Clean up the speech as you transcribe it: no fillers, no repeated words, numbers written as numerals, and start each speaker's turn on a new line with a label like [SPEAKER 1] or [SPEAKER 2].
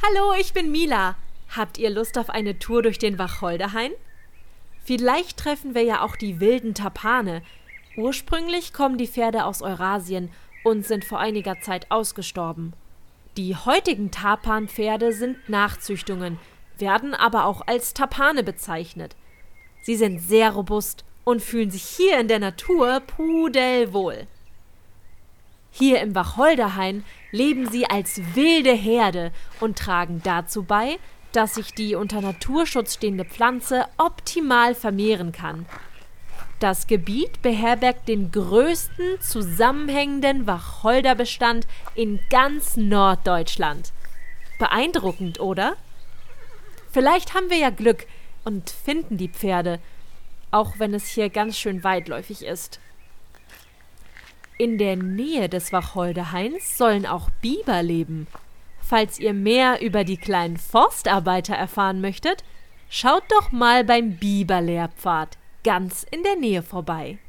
[SPEAKER 1] Hallo, ich bin Mila. Habt ihr Lust auf eine Tour durch den Wacholderhain? Vielleicht treffen wir ja auch die wilden Tapane. Ursprünglich kommen die Pferde aus Eurasien und sind vor einiger Zeit ausgestorben. Die heutigen Tapan-Pferde sind Nachzüchtungen, werden aber auch als Tapane bezeichnet. Sie sind sehr robust und fühlen sich hier in der Natur pudelwohl. Hier im Wacholderhain leben sie als wilde Herde und tragen dazu bei, dass sich die unter Naturschutz stehende Pflanze optimal vermehren kann. Das Gebiet beherbergt den größten zusammenhängenden Wacholderbestand in ganz Norddeutschland. Beeindruckend, oder? Vielleicht haben wir ja Glück und finden die Pferde, auch wenn es hier ganz schön weitläufig ist. In der Nähe des Wacholderhains sollen auch Biber leben. Falls ihr mehr über die kleinen Forstarbeiter erfahren möchtet, schaut doch mal beim Biberlehrpfad ganz in der Nähe vorbei.